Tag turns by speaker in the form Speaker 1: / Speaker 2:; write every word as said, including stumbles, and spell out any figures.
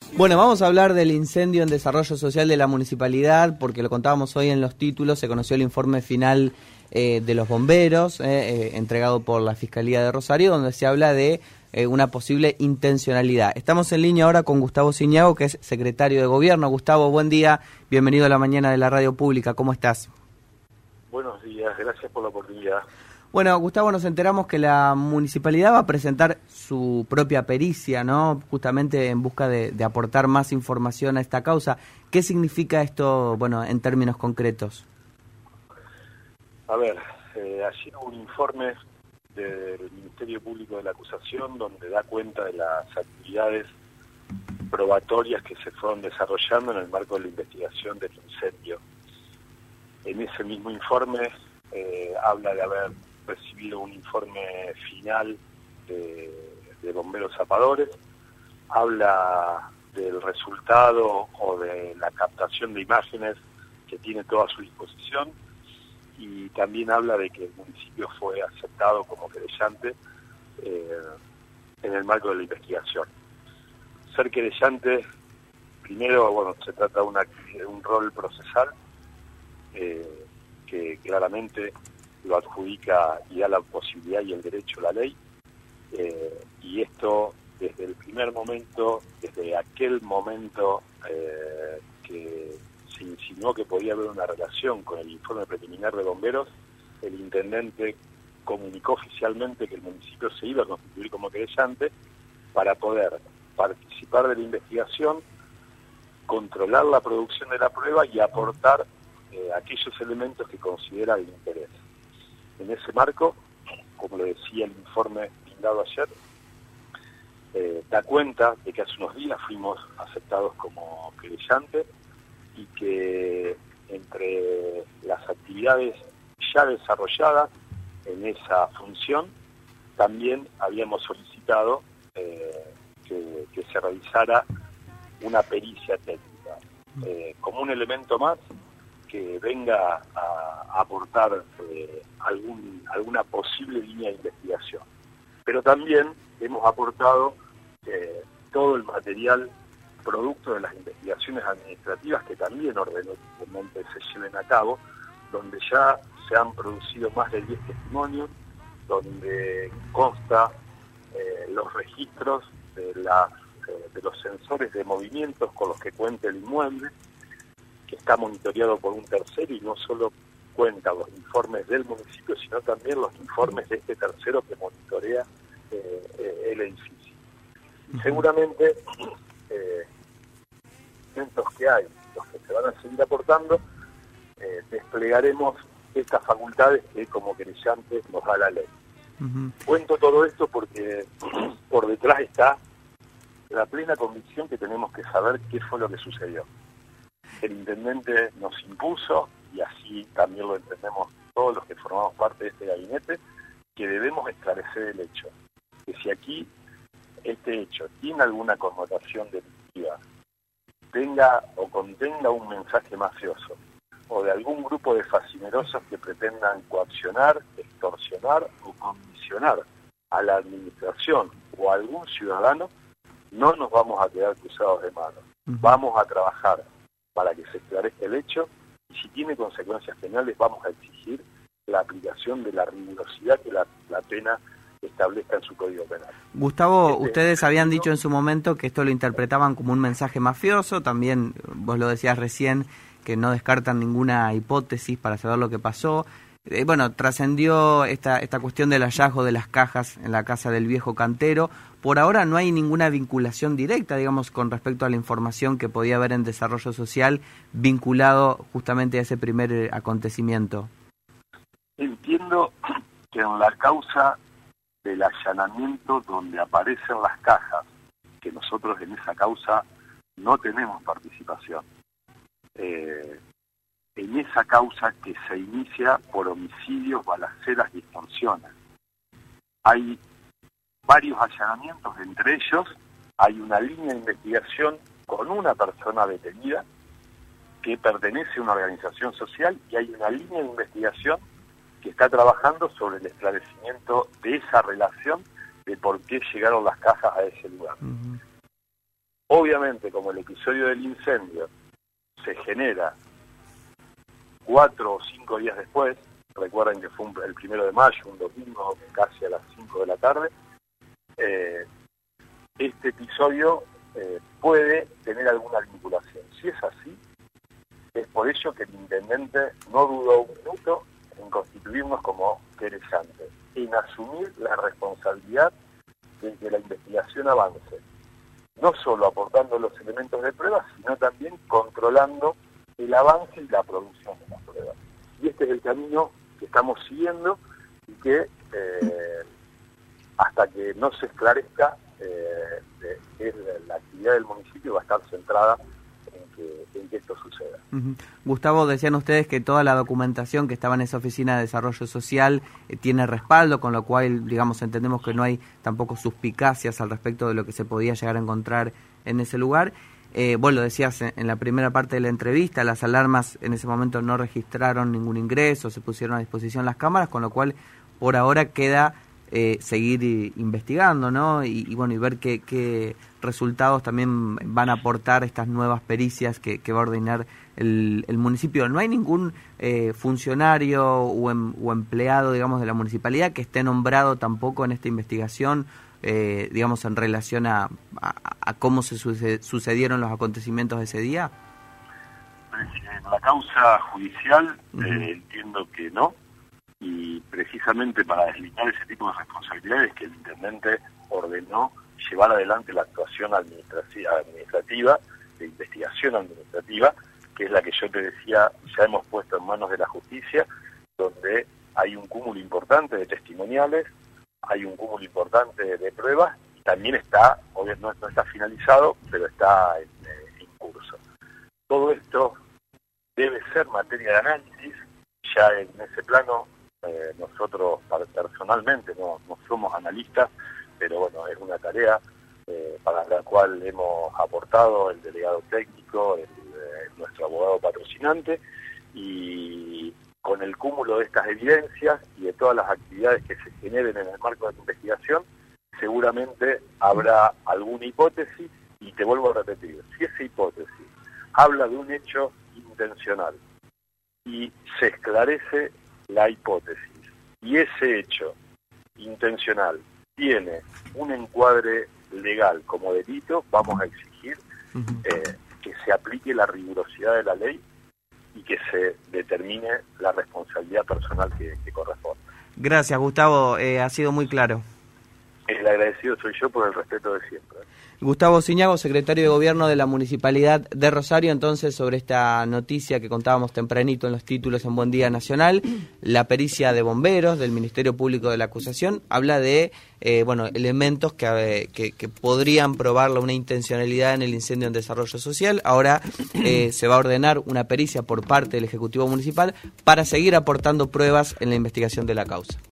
Speaker 1: Bueno, vamos a hablar del incendio en desarrollo social de la municipalidad, porque lo contábamos hoy en los títulos, se conoció el informe final eh, de los bomberos, eh, eh, entregado por la Fiscalía de Rosario, donde se habla de eh, una posible intencionalidad. Estamos en línea ahora con Gustavo Ciñago, que es secretario de Gobierno. Gustavo, buen día, bienvenido a la mañana de la Radio Pública, ¿cómo estás?
Speaker 2: Buenos días, gracias por la oportunidad.
Speaker 1: Bueno, Gustavo, nos enteramos que la municipalidad va a presentar su propia pericia, ¿no? Justamente en busca de, de aportar más información a esta causa. ¿Qué significa esto, bueno, en términos concretos?
Speaker 2: A ver, eh, ayer hubo un informe del Ministerio Público de la Acusación donde da cuenta de las actividades probatorias que se fueron desarrollando en el marco de la investigación del incendio. En ese mismo informe eh, habla de haber recibido un informe final de, de bomberos zapadores, habla del resultado o de la captación de imágenes que tiene toda a su disposición, y también habla de que el municipio fue aceptado como querellante eh, en el marco de la investigación. Ser querellante, primero, bueno, se trata de una, un rol procesal eh, que claramente lo adjudica y da la posibilidad y el derecho a la ley, eh, y esto desde el primer momento, desde aquel momento eh, que se insinuó que podía haber una relación con el informe preliminar de bomberos, el intendente comunicó oficialmente que el municipio se iba a constituir como querellante para poder participar de la investigación, controlar la producción de la prueba y aportar eh, aquellos elementos que considera de interés. En ese marco, como lo decía el informe brindado ayer, eh, da cuenta de que hace unos días fuimos aceptados como querellante y que entre las actividades ya desarrolladas en esa función, también habíamos solicitado eh, que, que se realizara una pericia técnica, eh, como un elemento más que venga a aportar eh, algún, alguna posible línea de investigación. Pero también hemos aportado eh, todo el material producto de las investigaciones administrativas que también ordenadamente se lleven a cabo, donde ya se han producido más de diez testimonios, donde consta eh, los registros de, las, eh, de los sensores de movimientos con los que cuenta el inmueble, que está monitoreado por un tercero y no solo cuenta los informes del municipio, sino también los informes de este tercero que monitorea eh, eh, el edificio. Y seguramente eh, elementos que hay, los que se van a seguir aportando, eh, desplegaremos estas facultades que como querellantes nos da la ley. Uh-huh. Cuento todo esto porque por detrás está la plena convicción que tenemos que saber qué fue lo que sucedió. El intendente nos impuso, y así también lo entendemos todos los que formamos parte de este gabinete, que debemos esclarecer el hecho. Que si aquí este hecho tiene alguna connotación delictiva, tenga o contenga un mensaje mafioso, o de algún grupo de fascinerosos que pretendan coaccionar, extorsionar o condicionar a la administración o a algún ciudadano, no nos vamos a quedar cruzados de manos. Uh-huh. Vamos a trabajar para que se esclarezca el hecho, y si tiene consecuencias penales vamos a exigir la aplicación de la rigurosidad que la, la pena establezca en su Código Penal.
Speaker 1: Gustavo, este, ustedes habían dicho en su momento que esto lo interpretaban como un mensaje mafioso, también vos lo decías recién, que no descartan ninguna hipótesis para saber lo que pasó. Eh, bueno, trascendió esta, esta cuestión del hallazgo de las cajas en la casa del viejo cantero. Por ahora no hay ninguna vinculación directa, digamos, con respecto a la información que podía haber en desarrollo social vinculado justamente a ese primer acontecimiento.
Speaker 2: Entiendo que en la causa del allanamiento donde aparecen las cajas, que nosotros en esa causa no tenemos participación, eh, en esa causa que se inicia por homicidios, balaceras y extorsiones, hay varios allanamientos, entre ellos hay una línea de investigación con una persona detenida que pertenece a una organización social, y hay una línea de investigación que está trabajando sobre el esclarecimiento de esa relación de por qué llegaron las cajas a ese lugar. Uh-huh. Obviamente, como el episodio del incendio se genera cuatro o cinco días después, recuerden que fue un, el primero de mayo, un domingo, casi a las cinco de la tarde, eh, este episodio eh, puede tener alguna vinculación. Si es así, es por ello que el intendente no dudó un minuto en constituirnos como querellante, en asumir la responsabilidad de que la investigación avance, no solo aportando los elementos de prueba, sino también controlando el avance y la producción de las pruebas. Y este es el camino que estamos siguiendo y que eh, hasta que no se esclarezca eh, de, de la actividad del municipio va a estar centrada en que, en que esto suceda.
Speaker 1: Uh-huh. Gustavo, decían ustedes que toda la documentación que estaba en esa oficina de desarrollo social eh, tiene respaldo, con lo cual, digamos, entendemos que no hay tampoco suspicacias al respecto de lo que se podía llegar a encontrar en ese lugar. Eh, vos lo decías en, en la primera parte de la entrevista, las alarmas en ese momento no registraron ningún ingreso, se pusieron a disposición las cámaras, con lo cual por ahora queda eh, seguir investigando, ¿no? Y, y bueno, y ver qué, qué resultados también van a aportar estas nuevas pericias que, que va a ordenar el, el municipio. ¿No hay ningún eh, funcionario o, em, o empleado, digamos, de la municipalidad que esté nombrado tampoco en esta investigación? Eh, digamos, en relación a, a, a cómo se suced, sucedieron los acontecimientos de ese día?
Speaker 2: En la causa judicial
Speaker 1: uh-huh.
Speaker 2: eh, entiendo que no, y precisamente para deslindar ese tipo de responsabilidades que el intendente ordenó llevar adelante la actuación administrativa, administrativa de investigación administrativa, que es la que yo te decía, ya hemos puesto en manos de la justicia, donde hay un cúmulo importante de testimoniales, hay un cúmulo importante de pruebas, y también está, obviamente no, no está finalizado, pero está en, eh, en curso. Todo esto debe ser materia de análisis. Ya en ese plano eh, nosotros personalmente no, no somos analistas, pero bueno, es una tarea eh, para la cual hemos aportado el delegado técnico, el, eh, nuestro abogado patrocinante, y con el cúmulo de estas evidencias y de todas las actividades que se generen en el marco de la investigación, seguramente habrá alguna hipótesis, y te vuelvo a repetir, si esa hipótesis habla de un hecho intencional y se esclarece la hipótesis, y ese hecho intencional tiene un encuadre legal como delito, vamos a exigir uh-huh. eh, que se aplique la rigurosidad de la ley y que se determine la responsabilidad personal que, que corresponde.
Speaker 1: Gracias, Gustavo, eh, ha sido muy claro.
Speaker 2: El agradecido soy yo por el respeto de siempre.
Speaker 1: Gustavo Ciñago, secretario de Gobierno de la Municipalidad de Rosario, entonces sobre esta noticia que contábamos tempranito en los títulos en Buen Día Nacional, la pericia de bomberos del Ministerio Público de la Acusación habla de eh, bueno, elementos que, que, que podrían probar una intencionalidad en el incendio en desarrollo social. Ahora eh, se va a ordenar una pericia por parte del Ejecutivo Municipal para seguir aportando pruebas en la investigación de la causa.